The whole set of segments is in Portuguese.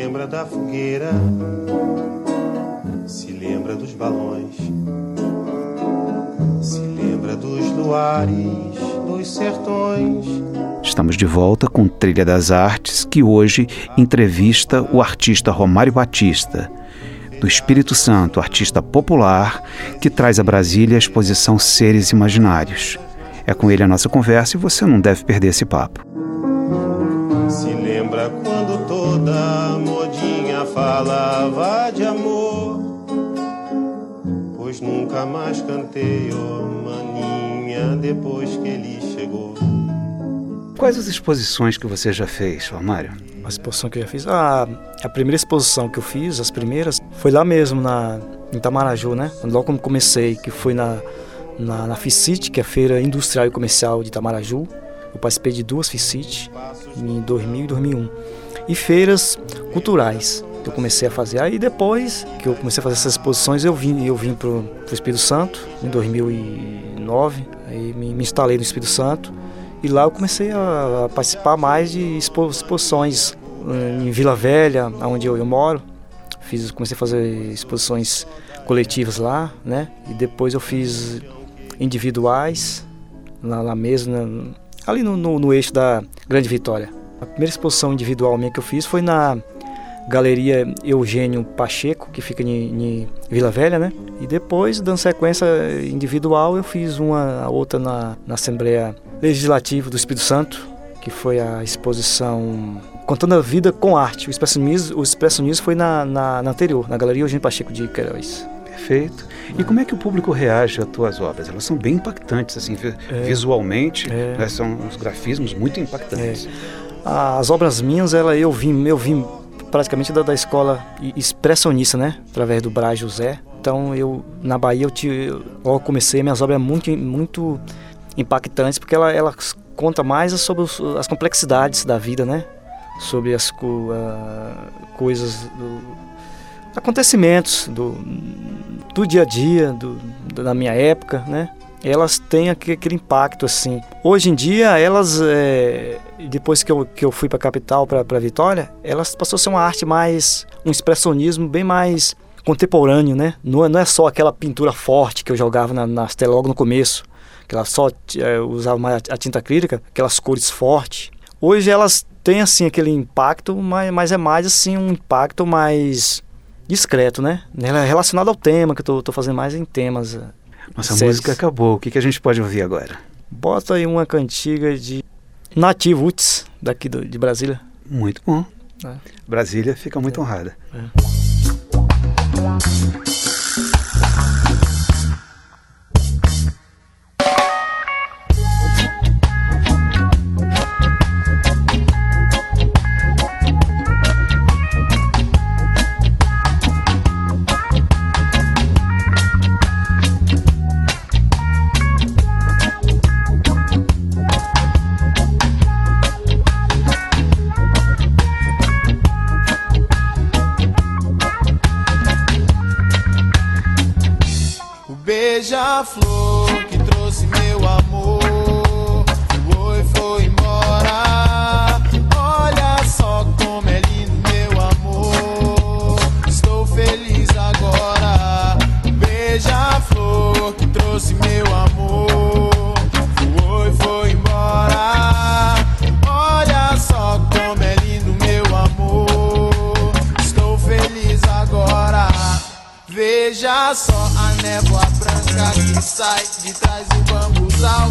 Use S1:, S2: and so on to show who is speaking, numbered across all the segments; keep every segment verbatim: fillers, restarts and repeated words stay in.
S1: lembra da fogueira, se lembra dos balões, se lembra dos luares, dos sertões.
S2: Estamos de volta com Trilha das Artes, que hoje entrevista o artista Romário Batista, do Espírito Santo, artista popular, que traz a Brasília a exposição Seres Imaginários. É com ele a nossa conversa e você não deve perder esse papo.
S1: Se lembra quando toda modinha falava de amor, pois nunca mais cantei, oh maninha, depois que ele chegou.
S2: Quais as exposições que você já fez, Romário?
S3: A exposição que eu já fiz? Ah, a primeira exposição que eu fiz, as primeiras, foi lá mesmo, na, em Itamaraju, né? Logo como comecei, que foi na, na, na FICIT, que é a Feira Industrial e Comercial de Itamaraju. Eu participei de duas FICIT, em dois mil e dois mil e um. E feiras culturais, que eu comecei a fazer. Aí depois que eu comecei a fazer essas exposições, eu vim, eu vim para o Espírito Santo, em dois mil e nove. Aí me, me instalei no Espírito Santo. E lá eu comecei a participar mais de expo, exposições em Vila Velha, onde eu, eu moro. Fiz, comecei a fazer exposições coletivas lá, né? E depois eu fiz individuais, lá, lá mesmo, né? Ali no, no, no eixo da Grande Vitória. A primeira exposição individual minha que eu fiz foi na Galeria Eugênio Pacheco, que fica em, em Vila Velha, né? E depois, dando sequência individual, eu fiz uma a outra na, na Assembleia Legislativa do Espírito Santo, que foi a exposição Contando a Vida com Arte. O expressionismo, o expressionismo foi na, na, na anterior, na Galeria Eugênio Pacheco de Queiroz.
S2: Perfeito. E como é que o público reage às tuas obras? Elas são bem impactantes, assim, é, visualmente, é, né, são uns grafismos muito impactantes.
S3: É. As obras minhas, ela, eu vim, eu vim praticamente da, da escola expressionista, né? Através do Braz José. Então, eu, na Bahia, eu, tive, eu, eu comecei, minhas obras muito, muito impactantes, porque ela, ela conta mais sobre os, as complexidades da vida, né? Sobre as uh, coisas, do, acontecimentos do, do dia a dia, do, da minha época, né? Elas têm aquele impacto, assim. Hoje em dia, elas, é, depois que eu, que eu fui para a capital, para Vitória, elas passou a ser uma arte mais, um expressionismo bem mais contemporâneo, né? Não é, não é só aquela pintura forte que eu jogava na, nas telas logo no começo, que ela só é, usava mais a tinta acrílica, aquelas cores fortes. Hoje elas têm, assim, aquele impacto, mas, mas é mais, assim, um impacto mais discreto, né? Relacionado ao tema, que eu estou fazendo mais em temas.
S2: Nossa, a música acabou. O que, que a gente pode ouvir agora?
S3: Bota aí uma cantiga de Nativo Roots, daqui do, de Brasília.
S2: Muito bom.
S3: É.
S2: Brasília fica muito é. honrada.
S3: É.
S4: Beija-flor que trouxe meu amor, foi, foi embora. Olha só como é lindo meu amor, estou feliz agora. Beija-flor que trouxe meu amor, foi, foi embora. Olha só como é lindo meu amor, estou feliz agora. Veja só a névoa branca que sai de trás do bambuzal.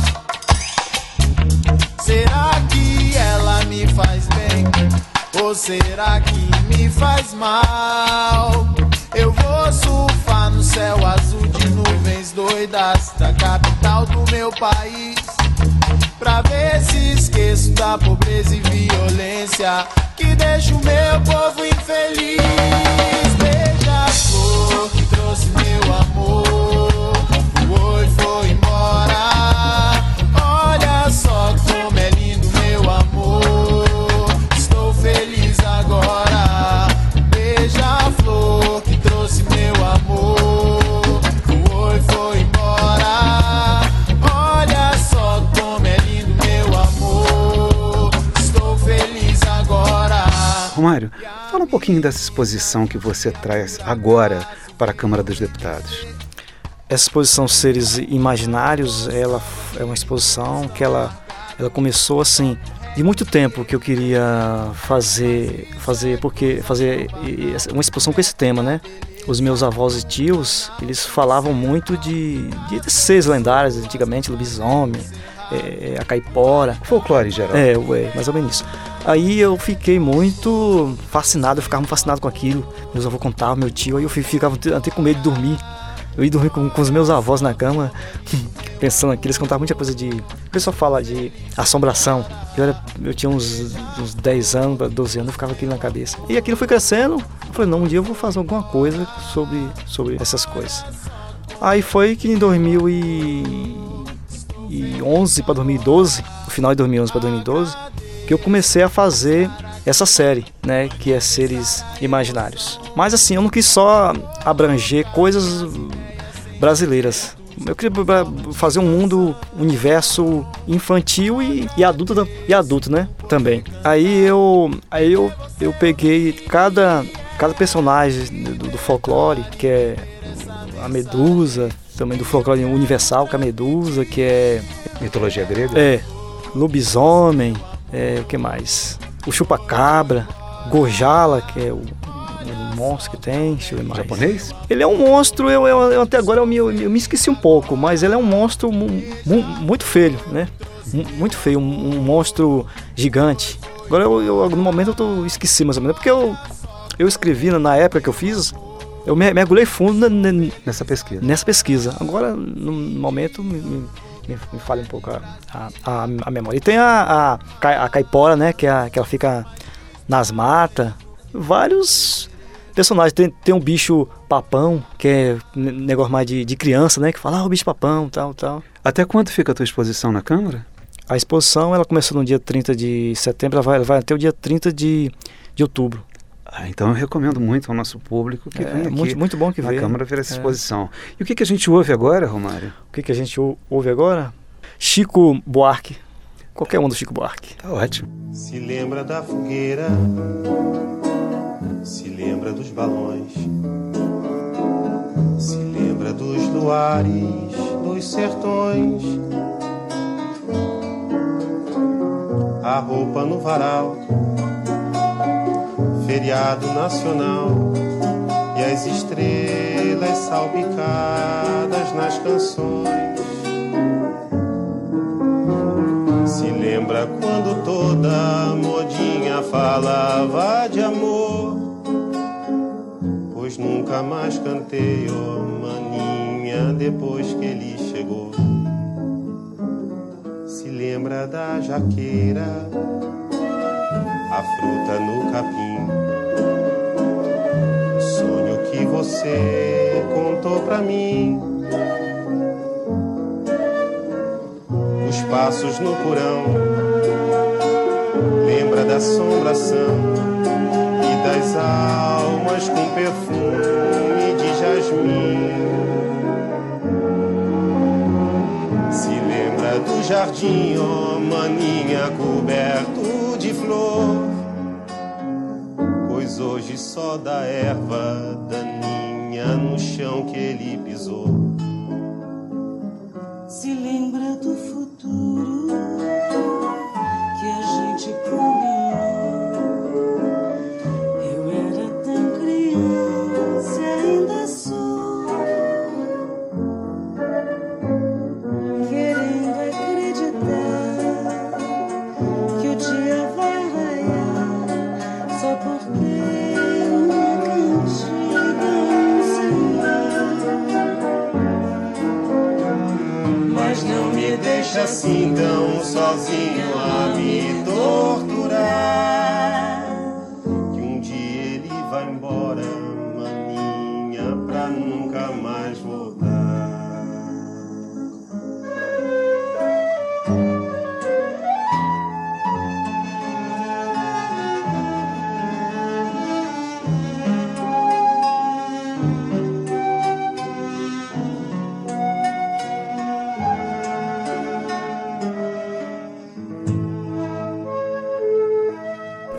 S4: Será que ela me faz bem? Ou será que me faz mal? Eu vou surfar no céu azul de nuvens doidas da capital do meu país, pra ver se esqueço da pobreza e violência que deixa o meu povo infeliz. Beija-flor que trouxe meu amor, foi, foi embora. Olha só como é lindo meu amor, estou feliz agora. Beija-flor que trouxe meu amor, foi, foi embora. Olha só como é lindo meu amor, estou feliz agora.
S2: Romário, fala um pouquinho dessa exposição que você traz agora para a Câmara dos Deputados.
S3: Essa exposição Seres Imaginários, ela é uma exposição que ela, ela começou assim, de muito tempo que eu queria fazer, fazer, porque fazer uma exposição com esse tema, né? Os meus avós e tios, eles falavam muito de, de seres lendários, antigamente, lobisomem, é, a caipora.
S2: Folclore em geral.
S3: É, é, mais ou menos isso. Aí eu fiquei muito fascinado, eu ficava muito fascinado com aquilo. Meus avós contavam, meu tio, aí eu ficava até com medo de dormir. Eu ia dormir com, com os meus avós na cama, pensando aqui, eles contavam muita coisa de... O pessoal fala de assombração. Eu, era, eu tinha uns, uns dez anos, doze anos, eu ficava aquilo na cabeça. E aquilo foi crescendo, eu falei, não, um dia eu vou fazer alguma coisa sobre, sobre essas coisas. Aí foi que em dois mil e onze para dois mil e doze, no final de dois mil e onze para dois mil e doze, que eu comecei a fazer essa série, né, que é Seres Imaginários. Mas assim, eu não quis só abranger coisas brasileiras. Eu queria fazer um mundo, um universo infantil e, e, adulto, e adulto, né, também. Aí eu, aí eu, eu peguei cada, cada personagem do, do folclore, que é a Medusa, também do folclore universal, que é a Medusa, que é...
S2: Mitologia grega?
S3: É, lobisomem, é, o que mais? O chupacabra, Gojala, que é o, o monstro que tem, deixa eu ver mais.
S2: Japonês?
S3: Ele é um monstro, eu, eu, eu até agora eu me, eu me esqueci um pouco, mas ele é um monstro mu, mu, muito feio, né? M, muito feio, um, um monstro gigante. Agora, eu, eu, no momento, eu tô, esqueci mais ou menos, porque eu, eu escrevi, na época que eu fiz, eu mergulhei fundo na, na,
S2: nessa pesquisa.
S3: Nessa pesquisa. Agora, no momento, me, me, me fala um pouco a, a, a memória. E tem a, a, a caipora, né? Que, é a, que ela fica nas matas. Vários personagens. Tem, tem um bicho papão, que é negócio mais de, de criança, né? Que fala, ah, o bicho papão, tal, tal.
S2: Até quando fica a tua exposição na Câmara?
S3: A exposição, ela começou no dia trinta de setembro, ela vai, ela vai até o dia trinta de outubro.
S2: Ah, então eu recomendo muito ao nosso público que
S3: é,
S2: venha aqui
S3: muito, muito bom que
S2: na
S3: venha.
S2: Câmara ver essa
S3: é.
S2: exposição. E o que, que a gente ouve agora, Romário?
S3: O que, que a gente ouve agora? Chico Buarque. Qualquer um do Chico Buarque.
S2: Tá ótimo.
S1: Se lembra da fogueira, se lembra dos balões, se lembra dos luares, dos sertões, a roupa no varal, feriado nacional e as estrelas salpicadas nas canções. Se lembra quando toda modinha falava de amor, pois nunca mais cantei, oh maninha, depois que ele chegou. Se lembra da jaqueira, a fruta no capim, o sonho que você contou pra mim, os passos no porão, lembra da assombração e das almas com perfume de jasmim. Se lembra do jardim, oh maninha, coberto de flor, pois hoje só dá erva daninha no chão que ele pisou.
S5: Se lembra do futuro que a gente combinou. Eu era tão criança e ainda sou, querendo acreditar que o dia vai raiar só porque uma cantiga anunciou. Mas não me deixa assim tão sozinho a me torturar, que um dia ele vai embora, maninha, pra nunca mais voltar.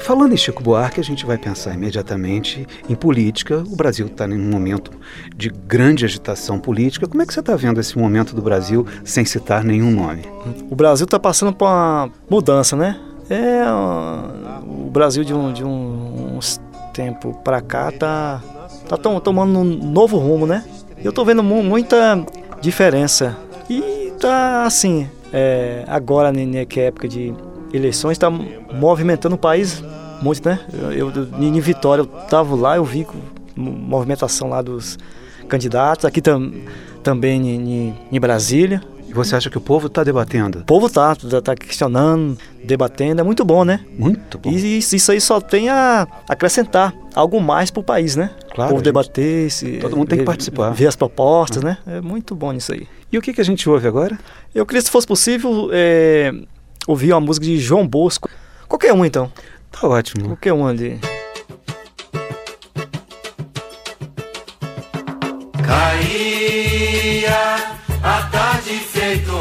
S2: Falando em Chico Buarque, a gente vai pensar imediatamente em política. O Brasil está em um momento de grande agitação política. Como é que você está vendo esse momento do Brasil sem citar nenhum nome?
S3: O Brasil está passando por uma mudança, né? É, o Brasil de, um, de um, uns tempo para cá está tá tom, tomando um novo rumo, né? Eu estou vendo mu- muita diferença. E tá assim, é, agora, né, que é época de eleições, está movimentando o país muito, né? Eu, eu, em Vitória, eu estava lá, eu vi movimentação lá dos candidatos, aqui tam, também em, em Brasília.
S2: E você acha que o povo está debatendo?
S3: O povo está tá questionando, debatendo, é muito bom, né?
S2: Muito bom.
S3: E isso, isso aí só tem a acrescentar algo mais para o país, né?
S2: Claro.
S3: O povo debater, se,
S2: todo mundo tem
S3: ver,
S2: que participar.
S3: Ver as propostas, ah. né? É muito bom isso aí.
S2: E o que, que a gente ouve agora?
S3: Eu queria, se fosse possível, é, ouvir uma música de João Bosco. Qualquer um, então.
S2: Tá ótimo.
S3: Qualquer um ali.
S4: Caía a tarde feito um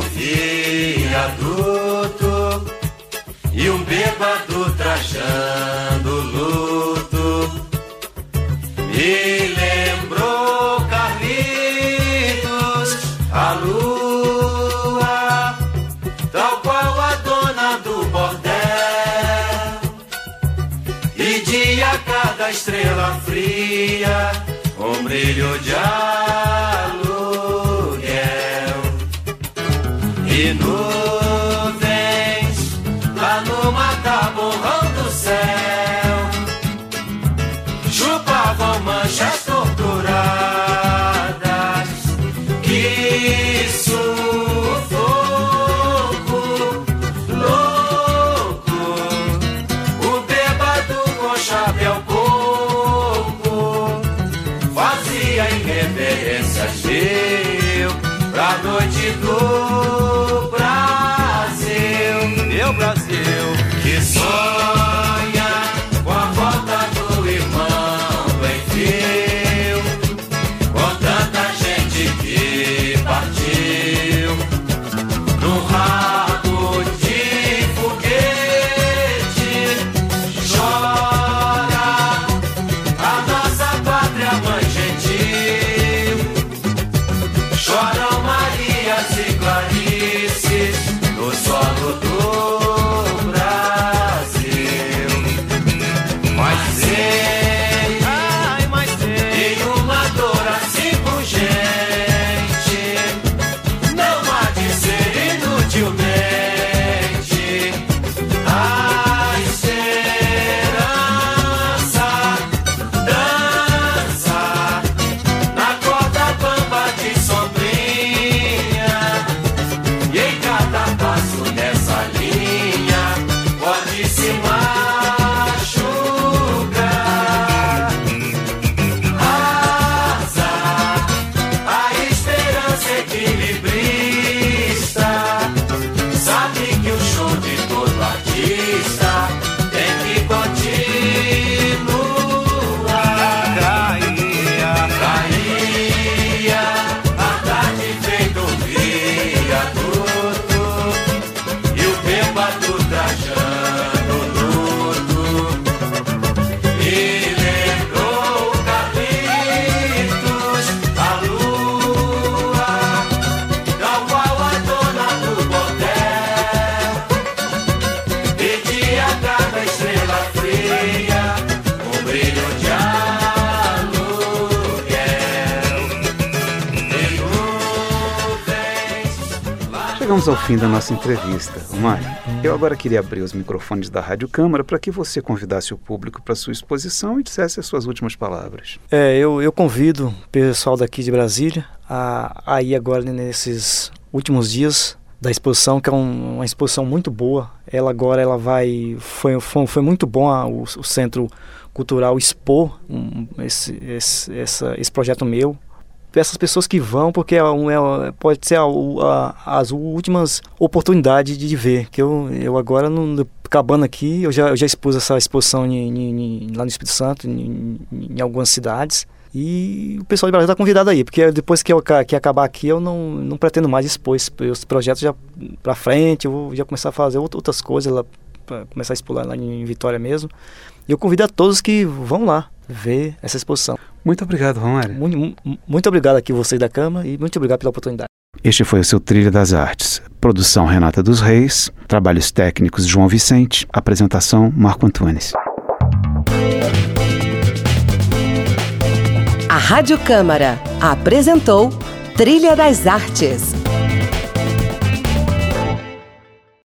S4: viaduto e um bêbado trajando luto me lembrou Carlitos, a lua, tal qual a dona do bordel, e dia cada estrela fria, um brilho de aluguel, e nuvens lá no mataborrão do céu chupavam manchas torturadas. Que sufoco louco, o bêbado com chapéu coco fazia irreverências mil pra noite do Brasil. Meu Brasil, que sonha com a volta do irmão do Enfio, com tanta gente que partiu no rabo de foguete. Chora a nossa pátria mãe gentil, choram Marias e Clarices no solo do Brasil. Mas sei, ai, mas sei, em uma dor assim pungente, não há de ser inutilmente a esperança dança na corda bamba de sombrinha, e em cada passo nessa linha pode se machucar. Asa, a esperança equilibrista sabe que o show de todo artista tem que continuar. Caía, caía a tarde feito um viaduto e o bêbado trajando luto me lembrou Carlitos, a lua, tal qual a dona do bordel, e dia cada estrela fria, um brilho de aluguel.
S2: Chegamos ao fim da nossa entrevista. Mário, eu agora queria abrir os microfones da Rádio Câmara para que você convidasse o público para a sua exposição e dissesse as suas últimas palavras.
S3: É, eu, eu convido o pessoal daqui de Brasília a, a ir agora nesses últimos dias da exposição, que é um, uma exposição muito boa. Ela agora ela vai foi, foi, foi muito bom a, o, o Centro Cultural expor um, esse, esse, essa, esse projeto meu. Essas pessoas que vão, porque é, um, é, pode ser a, a, as últimas oportunidades de, de ver. Que eu, eu agora, no, acabando aqui, eu já, eu já expus essa exposição em, em, em, lá no Espírito Santo, em, em, em algumas cidades. E o pessoal de Brasília está convidado aí, porque depois que, eu, que acabar aqui, eu não, não pretendo mais expor os projetos já para frente. Eu vou já começar a fazer outras coisas lá para começar a expolar lá em Vitória mesmo. E eu convido a todos que vão lá ver essa exposição.
S2: Muito obrigado, Romário.
S3: Muito, muito obrigado aqui vocês da Câmara e muito obrigado pela oportunidade.
S2: Este foi o seu Trilha das Artes. Produção Renata dos Reis, trabalhos técnicos João Vicente, apresentação Marco Antunes.
S6: A Rádio Câmara apresentou Trilha das Artes.